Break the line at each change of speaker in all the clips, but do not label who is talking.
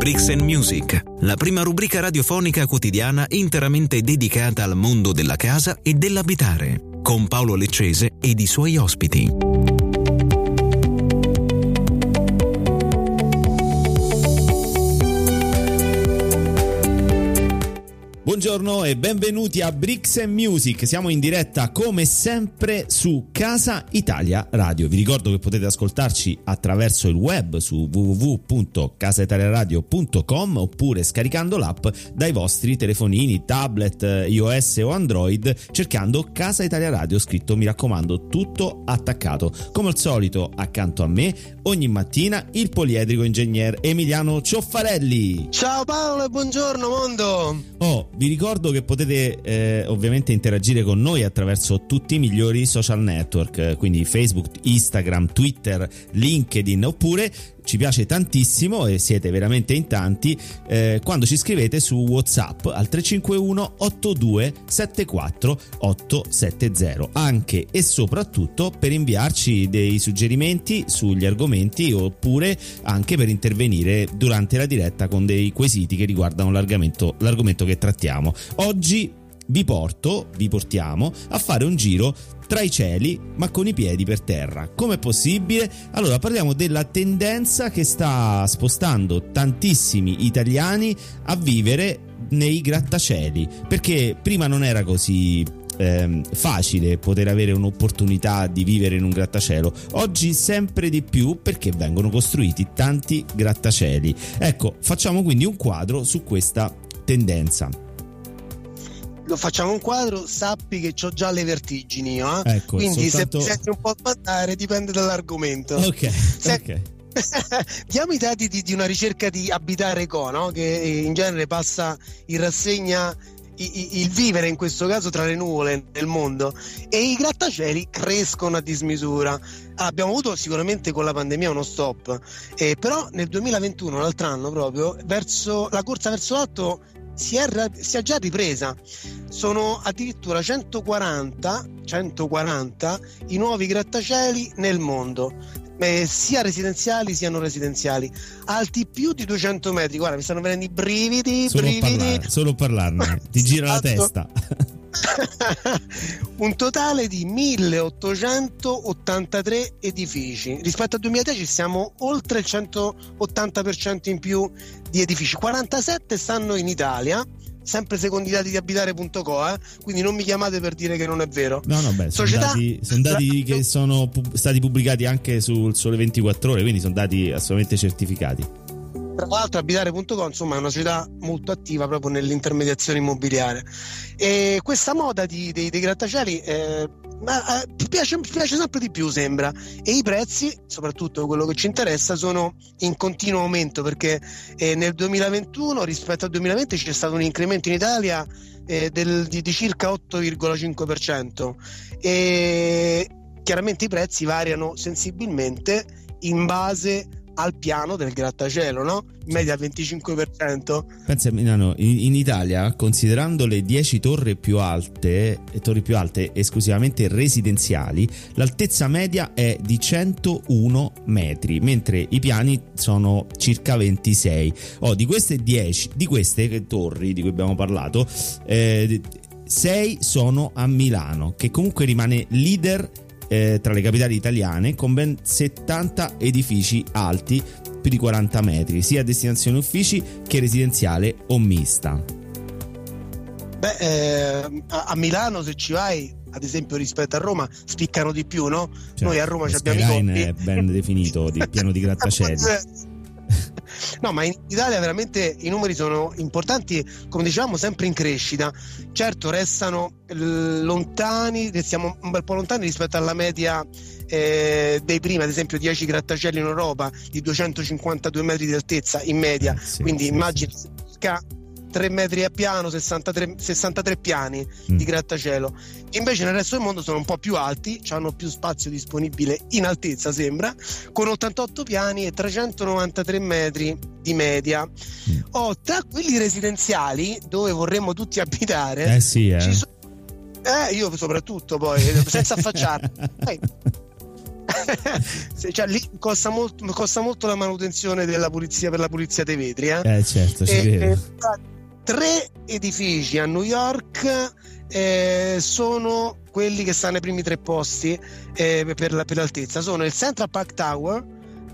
Bricks and Music, la prima rubrica radiofonica quotidiana interamente dedicata al mondo della casa e dell'abitare, con Paolo Leccese ed i suoi ospiti.
Buongiorno e benvenuti a Bricks and Music. Siamo in diretta come sempre su Casa Italia Radio. Vi ricordo che potete ascoltarci attraverso il web su www.casaitaliaradio.com oppure scaricando l'app dai vostri telefonini, tablet, iOS o Android, cercando Casa Italia Radio scritto, mi raccomando, tutto attaccato. Come al solito, accanto a me ogni mattina il poliedrico ingegner Emiliano Cioffarelli.
Ciao Paolo e buongiorno mondo.
Vi ricordo che potete ovviamente interagire con noi attraverso tutti i migliori social network, quindi Facebook, Instagram, Twitter, LinkedIn, oppure ci piace tantissimo e siete veramente in tanti quando ci scrivete su WhatsApp al 351 82 74 870, anche e soprattutto per inviarci dei suggerimenti sugli argomenti oppure anche per intervenire durante la diretta con dei quesiti che riguardano l'argomento che trattiamo. Oggi vi portiamo a fare un giro tra i cieli ma con i piedi per terra. Com'è possibile? Allora, parliamo della tendenza che sta spostando tantissimi italiani a vivere nei grattacieli, perché prima non era così facile poter avere un'opportunità di vivere in un grattacielo. Oggi sempre di più, perché vengono costruiti tanti grattacieli. Ecco, facciamo quindi un quadro su questa tendenza.
Lo facciamo un quadro, sappi che c'ho già le vertigini io,
Ecco,
quindi
soltanto...
se senti un po' sbandare dipende dall'argomento.
Ok.
Diamo i dati di una ricerca di Abitare Co, no? Che in genere passa in rassegna il vivere in questo caso tra le nuvole nel mondo, e i grattacieli crescono a dismisura. Abbiamo avuto sicuramente con la pandemia uno stop, però nel 2021, l'altro anno proprio, la corsa verso l'alto si è già ripresa. Sono addirittura 140 i nuovi grattacieli nel mondo, sia residenziali sia non residenziali, alti più di 200 metri. Guarda, mi stanno venendo i brividi.
Solo parlarne ti gira la testa.
Un totale di 1883 edifici. Rispetto al 2010 siamo oltre il 180% in più di edifici. 47 stanno in Italia, sempre secondo i dati di Abitare.co, quindi non mi chiamate per dire che non è vero.
No, sono dati che sono stati pubblicati anche sul Sole 24 Ore, quindi sono dati assolutamente certificati.
Tra l'altro Abitare.co, insomma, è una società molto attiva proprio nell'intermediazione immobiliare, e questa moda dei grattacieli piace sempre di più, sembra, e i prezzi, soprattutto quello che ci interessa, sono in continuo aumento, perché nel 2021 rispetto al 2020 c'è stato un incremento in Italia di circa 8,5%, e chiaramente i prezzi variano sensibilmente in base al piano del grattacielo, no? In media al 25%.
Pensa, Milano, in Italia, considerando le 10 torri più alte esclusivamente residenziali, l'altezza media è di 101 metri, mentre i piani sono circa 26. Di queste torri di cui abbiamo parlato, 6 sono a Milano, che comunque rimane leader tra le capitali italiane, con ben 70 edifici alti più di 40 metri, sia a destinazione uffici che residenziale o mista.
A Milano, se ci vai, ad esempio, rispetto a Roma, spiccano di più, no?
Certo,
noi a Roma abbiamo i
conti, è ben definito, di piano di grattacieli.
No, ma in Italia veramente i numeri sono importanti, come dicevamo, sempre in crescita. Certo, restiamo un bel po' lontani rispetto alla media dei primi, ad esempio 10 grattacieli in Europa di 252 metri di altezza in media, quindi immagini circa 3 metri a piano, 63 piani di grattacielo. Invece nel resto del mondo sono un po' più alti, hanno più spazio disponibile in altezza, sembra, con 88 piani e 393 metri di media. Tra quelli residenziali, dove vorremmo tutti abitare, ci sono, io soprattutto, poi senza affacciarmi, Cioè, lì costa molto la manutenzione della pulizia, per la pulizia dei vetri,
certo, ci credo.
3 edifici a New York sono quelli che stanno ai primi 3 posti per l'altezza. Sono il Central Park Tower,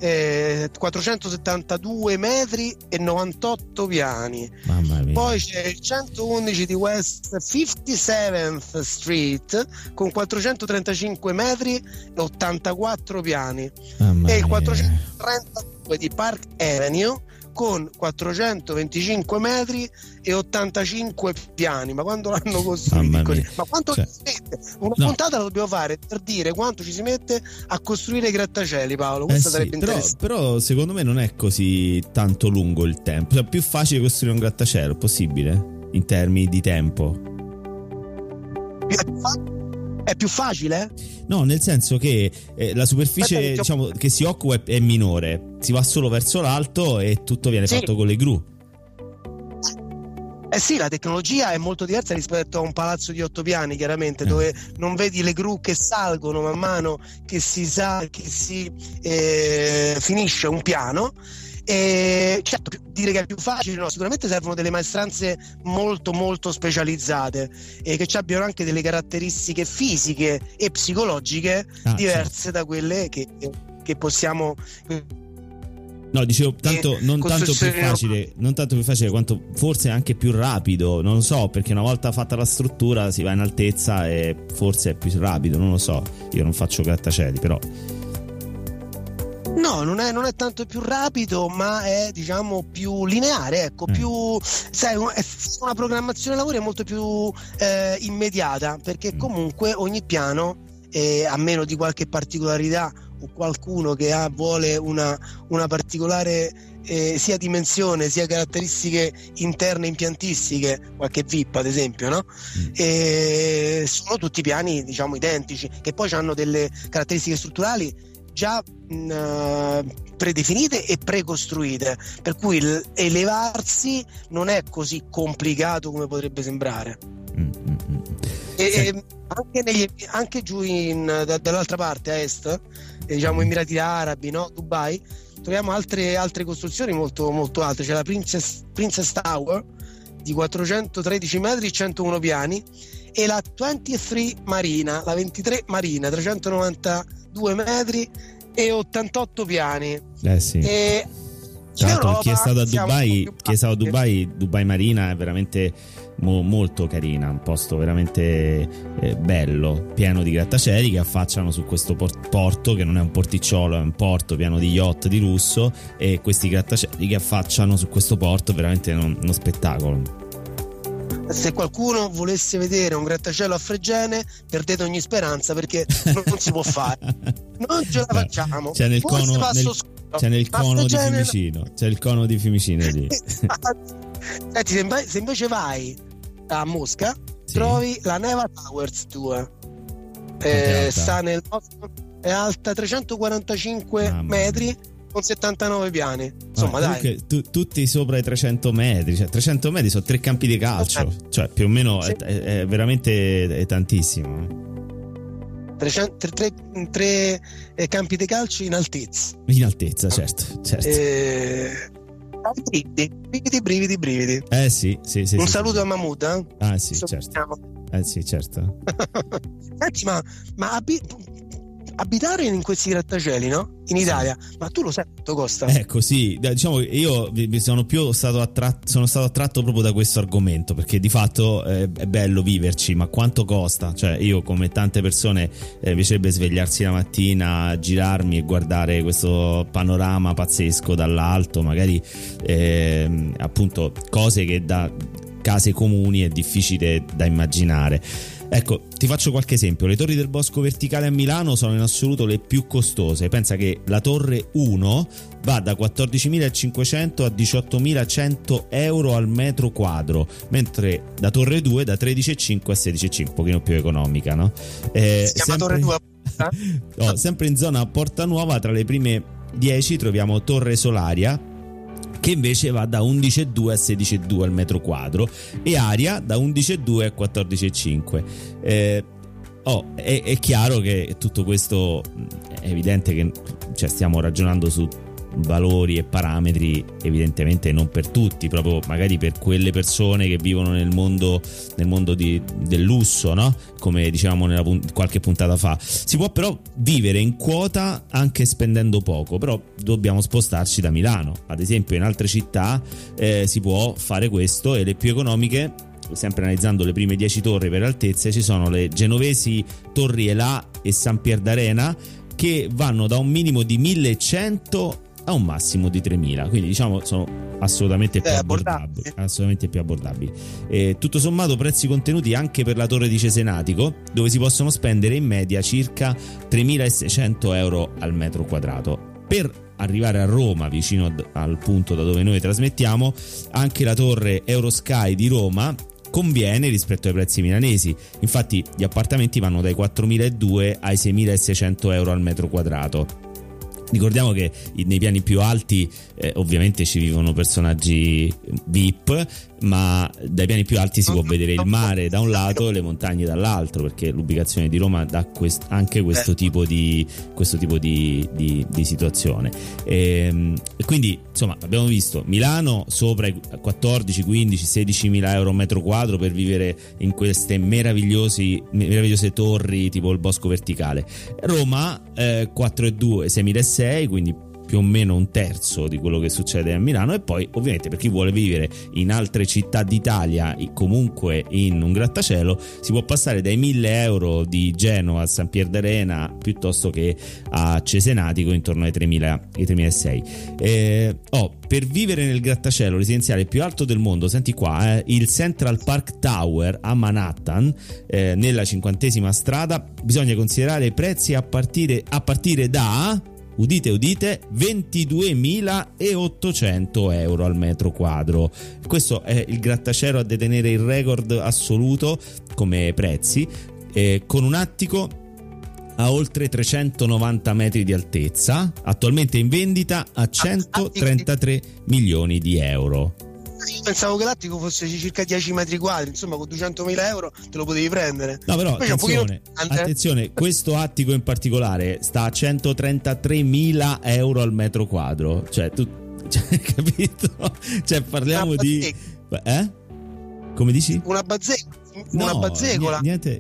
472 metri e 98 piani.
Mamma mia.
Poi c'è il 111 di West 57th Street con 435 metri e 84 piani.
Mamma
e il
mia.
432 di Park Avenue con 425 metri e 85 piani. Ma quando l'hanno costruito così? Ma quanto ci si mette? Una puntata la dobbiamo fare per dire quanto ci si mette a costruire i grattacieli, Paolo. Questo sarebbe interessante.
Però secondo me non è così tanto lungo il tempo. Cioè, è più facile costruire un grattacielo, possibile? In termini di tempo.
È più facile?
No, nel senso che la superficie diciamo che si occupa è minore, si va solo verso l'alto e tutto viene fatto con le gru.
Sì, la tecnologia è molto diversa rispetto a un palazzo di 8 piani, chiaramente, dove non vedi le gru che salgono man mano che si finisce un piano. Certo, dire che è più facile, no, sicuramente servono delle maestranze molto molto specializzate e che ci abbiano anche delle caratteristiche fisiche e psicologiche diverse da quelle che possiamo.
No, dicevo non tanto più facile quanto forse anche più rapido, non lo so, perché una volta fatta la struttura si va in altezza e forse è più rapido, non lo so, io non faccio grattacieli, però
no, non è tanto più rapido, ma è diciamo più lineare, ecco, più sai, una programmazione lavori è molto più immediata, perché comunque ogni piano, a meno di qualche particolarità o qualcuno che vuole una particolare sia dimensione sia caratteristiche interne impiantistiche, qualche VIP ad esempio, no? Sono tutti piani diciamo identici, che poi hanno delle caratteristiche strutturali già predefinite e precostruite, per cui elevarsi non è così complicato come potrebbe sembrare. Anche giù dall'altra parte a est, diciamo Emirati Arabi, no? Dubai, troviamo altre costruzioni molto, molto alte. C'è la Princess Tower di 413 metri e 101 piani e la 23 Marina, 392 metri e 88 piani.
Sì. Tra l'altro chi è stato a Dubai, Dubai Marina è veramente molto carina, un posto veramente bello, pieno di grattacieli che affacciano su questo porto, che non è un porticciolo, è un porto pieno di yacht di lusso, e questi grattacieli che affacciano su questo porto è veramente uno spettacolo.
Se qualcuno volesse vedere un grattacielo a Fregene, perdete ogni speranza, perché non si può fare, non ce la facciamo.
C'è nel cono di Fiumicino, c'è il cono di Fiumicino lì.
Senti, se invece vai a Mosca, trovi la Neva Towers 2, sta è alta 345 metri con 79 piani, insomma, dai.
Tutti sopra i 300 metri, cioè 300 metri sono 3 campi di calcio, cioè più o meno è veramente tantissimo.
3 campi di calcio in altezza.
Certo.
Brividi.
Sì.
Un saluto a Mahmood,
sì, certo. Sì, certo.
Senti, ma abitare in questi grattacieli, no? In Italia, ma tu lo sai quanto costa?
Ecco, sì, diciamo che io sono stato attratto proprio da questo argomento, perché di fatto è bello viverci, ma quanto costa? Cioè, io, come tante persone, mi piacerebbe svegliarsi la mattina, girarmi e guardare questo panorama pazzesco dall'alto, magari appunto cose che da case comuni è difficile da immaginare. Ecco, ti faccio qualche esempio. Le torri del Bosco verticale a Milano sono in assoluto le più costose. Pensa che la torre 1 va da 14.500 a 18.100 euro al metro quadro, mentre la torre 2 da 13.500 a 16.500, un pochino più economica, no?
Si chiama torre 2?
No, sempre in zona Porta Nuova, tra le prime 10 troviamo Torre Solaria, che invece va da 11,2 a 16,2 al metro quadro, e Aria da 11,2 a 14,5. è chiaro che tutto questo è evidente che stiamo ragionando su valori e parametri evidentemente non per tutti, proprio magari per quelle persone che vivono nel mondo del lusso, no? Come dicevamo qualche puntata fa. Si può però vivere in quota anche spendendo poco, però dobbiamo spostarci da Milano. Ad esempio in altre città si può fare questo, e le più economiche, sempre analizzando le prime 10 torri per altezze, ci sono le genovesi Torri Elà e San Pier d'Arena, che vanno da un minimo di 1.100 a un massimo di 3.000, quindi diciamo sono assolutamente più abbordabili. Tutto sommato prezzi contenuti anche per la torre di Cesenatico, dove si possono spendere in media circa 3.600 euro al metro quadrato. Per arrivare a Roma, vicino al punto da dove noi trasmettiamo, anche la torre Eurosky di Roma conviene rispetto ai prezzi milanesi. Infatti gli appartamenti vanno dai 4.200 ai 6.600 euro al metro quadrato. Ricordiamo che nei piani più alti ovviamente ci vivono personaggi VIP, ma dai piani più alti si può vedere il mare da un lato e le montagne dall'altro, perché l'ubicazione di Roma dà anche questo tipo di situazione. E quindi insomma abbiamo visto Milano sopra i 14, 15, 16.000 euro a metro quadro per vivere in queste meravigliose torri tipo il Bosco Verticale. Roma 4.2, 6.600, quindi più o meno un terzo di quello che succede a Milano. E poi ovviamente per chi vuole vivere in altre città d'Italia, comunque in un grattacielo, si può passare dai 1.000 euro di Genova a San Pier d'Arena piuttosto che a Cesenatico intorno ai 3.600. Per vivere nel grattacielo residenziale più alto del mondo, senti qua, il Central Park Tower a Manhattan, nella 50ª strada, bisogna considerare i prezzi a partire da, udite 22.800 euro al metro quadro. Questo è il grattacielo a detenere il record assoluto come prezzi, con un attico a oltre 390 metri di altezza, attualmente in vendita a 133 milioni di euro.
Io pensavo che l'attico fosse circa 10 metri quadri, insomma con 200.000 euro te lo potevi prendere.
No, però attenzione, questo attico in particolare sta a 133.000 euro al metro quadro. Capito? Parliamo di... Come dici?
Una bazzecola.
Niente.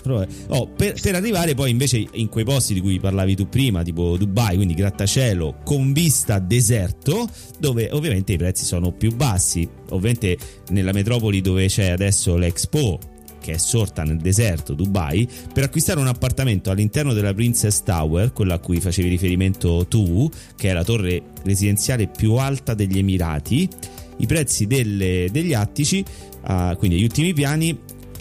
Per arrivare poi invece in quei posti di cui parlavi tu prima, tipo Dubai, quindi grattacielo con vista deserto, dove ovviamente i prezzi sono più bassi. Ovviamente nella metropoli dove c'è adesso l'Expo, che è sorta nel deserto, Dubai, per acquistare un appartamento all'interno della Princess Tower, quella a cui facevi riferimento tu, che è la torre residenziale più alta degli Emirati, i prezzi degli attici, quindi agli ultimi piani,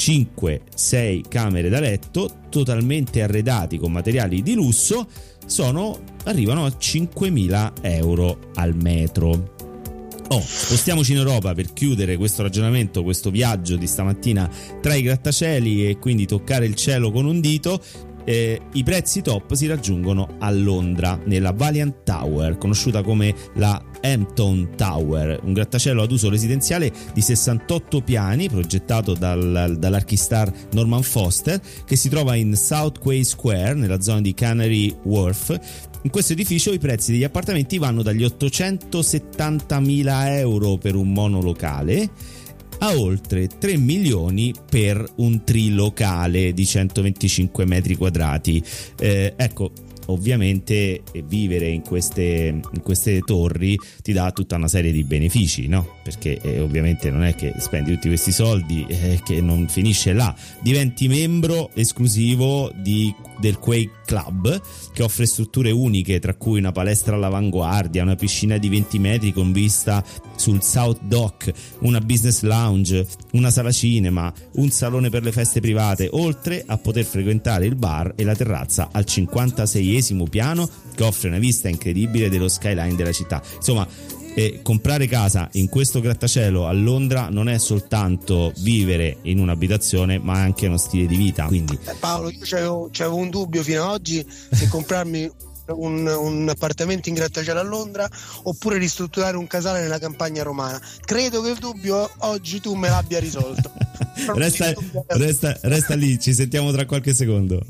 5-6 camere da letto totalmente arredati con materiali di lusso, arrivano a 5.000 euro al metro. Spostiamoci in Europa per chiudere questo ragionamento, questo viaggio di stamattina tra i grattacieli e quindi toccare il cielo con un dito. I prezzi top si raggiungono a Londra, nella Valiant Tower, conosciuta come la Hampton Tower, un grattacielo ad uso residenziale di 68 piani progettato dall'archistar Norman Foster, che si trova in South Quay Square, nella zona di Canary Wharf. In questo edificio i prezzi degli appartamenti vanno dagli 870.000 euro per un monolocale a oltre 3 milioni per un trilocale di 125 metri quadrati. Ovviamente vivere in queste torri ti dà tutta una serie di benefici, no? Perché ovviamente non è che spendi tutti questi soldi che non finisce là. Diventi membro esclusivo del Quay Club, che offre strutture uniche, tra cui una palestra all'avanguardia, una piscina di 20 metri con vista sul South Dock, una business lounge, una sala cinema, un salone per le feste private, oltre a poter frequentare il bar e la terrazza al 56esimo piano, che offre una vista incredibile dello skyline della città. Insomma, comprare casa in questo grattacielo a Londra non è soltanto vivere in un'abitazione, ma anche uno stile di vita. Quindi
Paolo, io c'avevo un dubbio fino ad oggi se comprarmi un appartamento in grattacielo a Londra oppure ristrutturare un casale nella campagna romana. Credo che il dubbio oggi tu me l'abbia risolto.
Resta lì, ci sentiamo tra qualche secondo.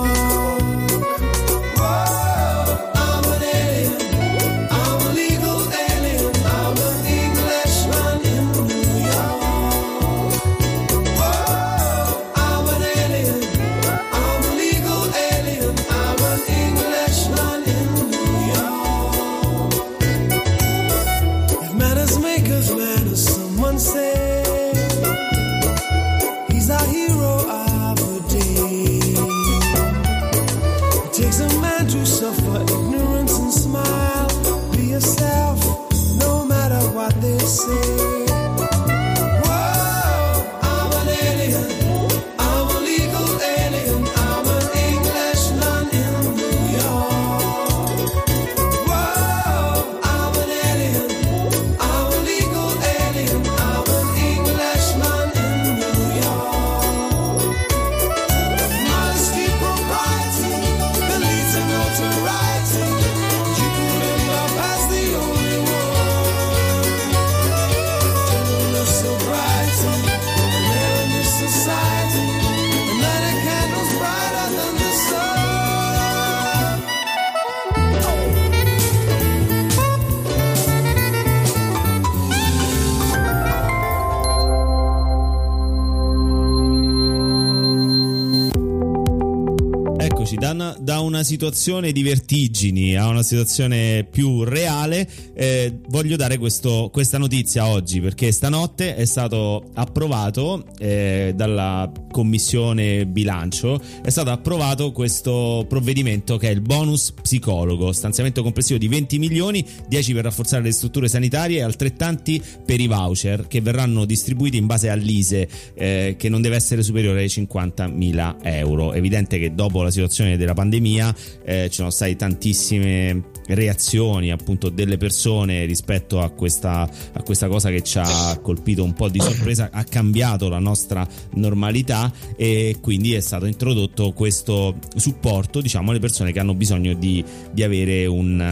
Da una situazione di vertigini a una situazione più reale, voglio dare questa notizia oggi, perché stanotte è stato approvato dalla Commissione Bilancio, è stato approvato questo provvedimento che è il bonus psicologo, stanziamento complessivo di 20 milioni, 10 per rafforzare le strutture sanitarie e altrettanti per i voucher che verranno distribuiti in base all'ISEE, che non deve essere superiore ai 50.000 euro. È evidente che dopo la situazione della pandemia ci sono state tantissime reazioni appunto delle persone rispetto a questa cosa che ci ha colpito un po' di sorpresa, ha cambiato la nostra normalità e quindi è stato introdotto questo supporto, diciamo, alle persone che hanno bisogno di avere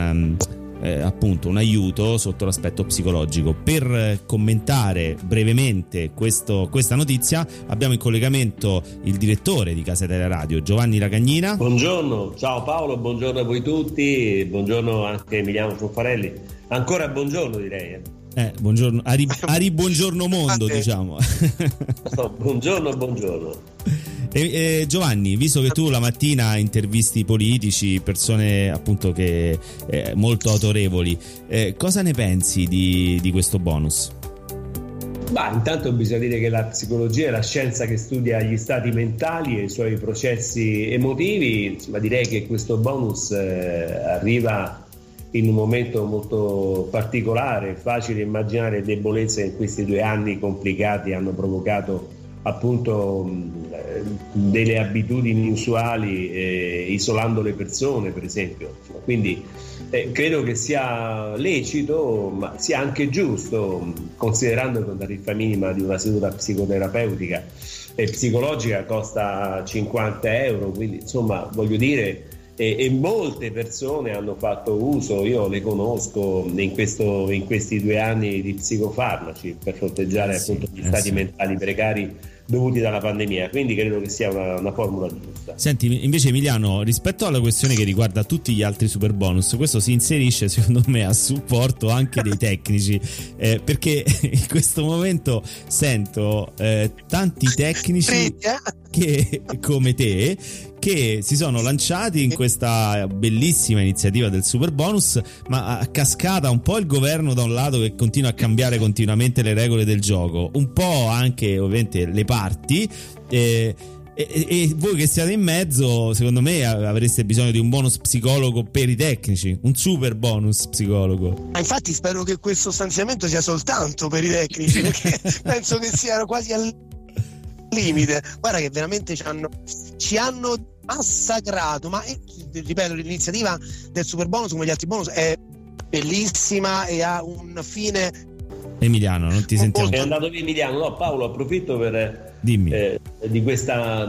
appunto un aiuto sotto l'aspetto psicologico. Per commentare brevemente questa notizia abbiamo in collegamento il direttore di Casa Italia Radio, Giovanni Lagagnina.
Buongiorno, ciao Paolo, buongiorno a voi tutti, buongiorno anche Emiliano Fuffarelli, ancora buongiorno direi.
Buongiorno, buongiorno mondo, diciamo.
Buongiorno.
Giovanni, visto che tu la mattina intervisti politici, persone appunto che molto autorevoli, cosa ne pensi di questo bonus?
Intanto bisogna dire che la psicologia è la scienza che studia gli stati mentali e i suoi processi emotivi, ma direi che questo bonus arriva in un momento molto particolare. Facile immaginare debolezze in questi 2 anni complicati hanno provocato appunto delle abitudini inusuali, isolando le persone per esempio, quindi credo che sia lecito ma sia anche giusto, considerando che la tariffa minima di una seduta psicoterapeutica e psicologica costa 50 euro, quindi insomma voglio dire, e molte persone hanno fatto uso, io le conosco in questi 2 anni di psicofarmaci per fronteggiare appunto gli stati mentali precari dovuti dalla pandemia, quindi credo che sia una formula giusta.
Senti, invece Emiliano, rispetto alla questione che riguarda tutti gli altri super bonus, questo si inserisce secondo me a supporto anche dei tecnici, perché in questo momento sento tanti tecnici che, come te, che si sono lanciati in questa bellissima iniziativa del super bonus, ma a cascata un po' il governo da un lato che continua a cambiare continuamente le regole del gioco, un po' anche ovviamente le parti, e voi che siete in mezzo secondo me avreste bisogno di un bonus psicologo per i tecnici, un super bonus psicologo.
Infatti spero che questo stanziamento sia soltanto per i tecnici, perché penso che siano quasi al limite. Guarda che veramente ci hanno massacrato, ma ripeto, l'iniziativa del super bonus come gli altri bonus è bellissima e ha un fine.
Emiliano, non ti sentiamo.
È andato via Emiliano. No, Paolo, approfitto per di questa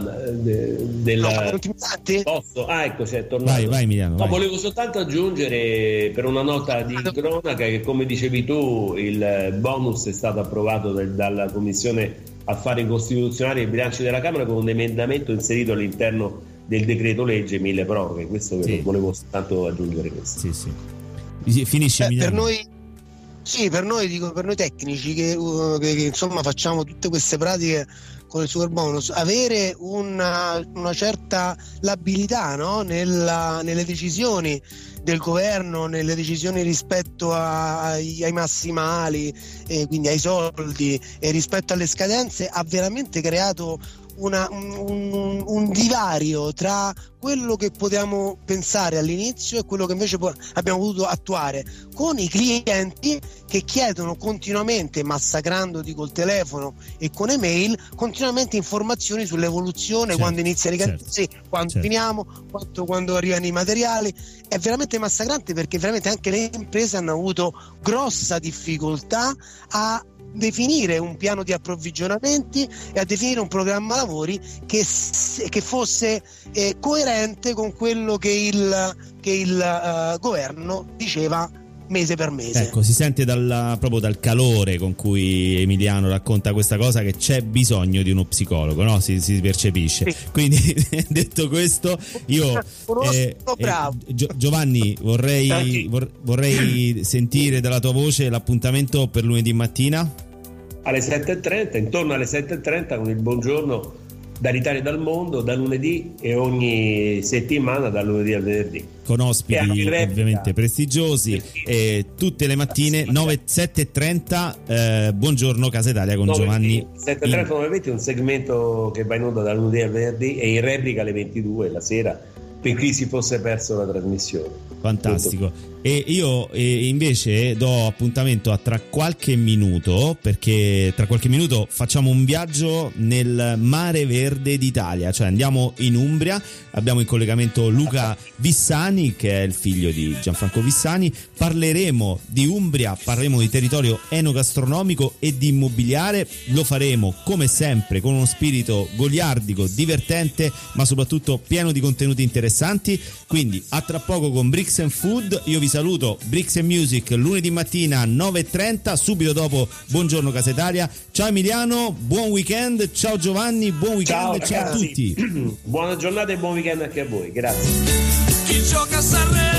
posto. Ecco, c'è tornato.
Vai Emiliano.
No, volevo soltanto aggiungere per una nota di cronaca che, come dicevi tu, il bonus è stato approvato dalla Commissione fare incostituzionali i bilanci della Camera con un emendamento inserito all'interno del decreto legge mille proroghe. Questo volevo soltanto aggiungere questo.
Sì. Finisce
per noi. Sì, per noi tecnici che insomma facciamo tutte queste pratiche con il superbonus, avere una certa labilità, no? Nelle decisioni del governo, nelle decisioni rispetto ai massimali, quindi ai soldi, e rispetto alle scadenze, ha veramente creato un divario tra quello che potevamo pensare all'inizio e quello che invece abbiamo potuto attuare con i clienti che chiedono continuamente, massacrandoti col telefono e con email, continuamente informazioni sull'evoluzione, quando iniziano i cantieri, quando finiamo, quando arrivano i materiali. È veramente massacrante, perché veramente anche le imprese hanno avuto grossa difficoltà a definire un piano di approvvigionamenti e a definire un programma lavori che fosse coerente con quello che il governo diceva mese per mese.
Ecco, si sente proprio dal calore con cui Emiliano racconta questa cosa che c'è bisogno di uno psicologo, no? Si percepisce. Sì. Quindi, detto questo, io Giovanni vorrei sentire dalla tua voce l'appuntamento per lunedì mattina
alle 7:30, intorno alle 7:30, con il buongiorno dall'Italia e dal mondo, da lunedì e ogni settimana dal lunedì al venerdì,
con ospiti ovviamente prestigiosi, tutte le mattine 7:30. Buongiorno Casa Italia con Giovanni.
7:30 9:20 è un segmento che va in onda da lunedì al venerdì e in replica alle 22 la sera, per chi si fosse perso la trasmissione.
Fantastico. E io invece do appuntamento a tra qualche minuto, perché tra qualche minuto facciamo un viaggio nel mare verde d'Italia, cioè andiamo in Umbria, abbiamo in collegamento Luca Vissani, che è il figlio di Gianfranco Vissani. Parleremo di Umbria, parleremo di territorio enogastronomico e di immobiliare. Lo faremo come sempre con uno spirito goliardico, divertente, ma soprattutto pieno di contenuti interessanti. Quindi a tra poco con Bricks and Food. Io vi saluto, Bricks and Music, lunedì mattina 9:30, subito dopo Buongiorno Casa Italia. Ciao Emiliano, buon weekend. Ciao Giovanni, buon weekend. Ciao a tutti.
Buona giornata e buon weekend anche a voi. Grazie.
Chi gioca a Sanremo